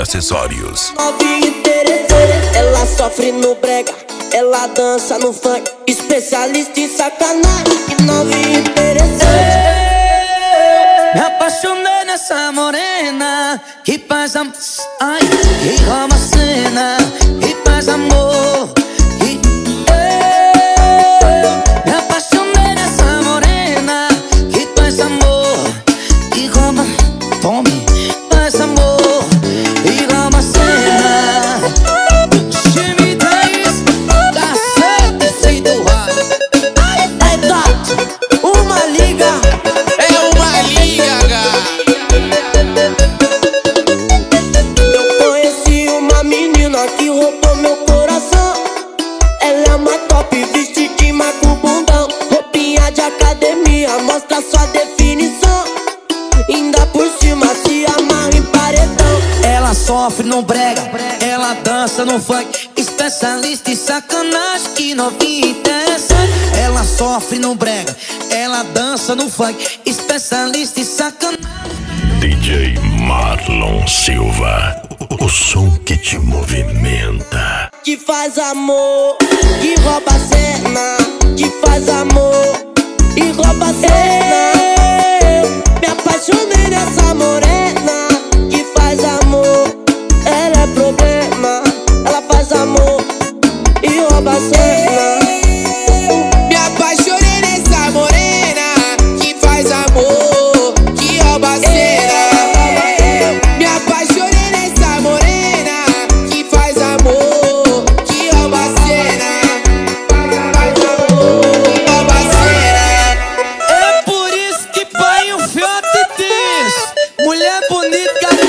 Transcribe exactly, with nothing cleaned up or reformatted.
acessórios. Novinha interessante, ela sofre no brega, ela dança no funk, especialista em sacanagem. Novinha interessante. Me apaixonei nessa morena que faz am... Ai, que rouba a cena, que faz amor. Que... Eu me apaixonei nessa morena que faz amor, que rouba... Tome, faz amor e rouba a cena. Time dez, cacete sem doar. É gato, uma liga. É uma liga. Eu conheci uma menina que roubou meu coração. Ela é uma top, vestidinha com bundão, roupinha de academia, mostra sua definição. Ainda por cima se amarra em paredão. Ela sofre no brega, ela dança no funk, especialista em sacanagem, que novinha interessante. Ela sofre no brega, ela dança no funk, especialista em sacanagem. D J Marlon Silva, o som que te movimenta. Que faz amor, que rouba a cena, que faz amor e rouba a cena. Me apaixonei nessa morena que faz amor. Ela é problema, ela faz amor e rouba a cena. Me apaixonei nessa morena que faz amor, que rouba a cena. Me apaixonei nessa morena que faz amor, que rouba a cena. Que rouba a cena. É por isso que pai o fiote diz: mulher bonita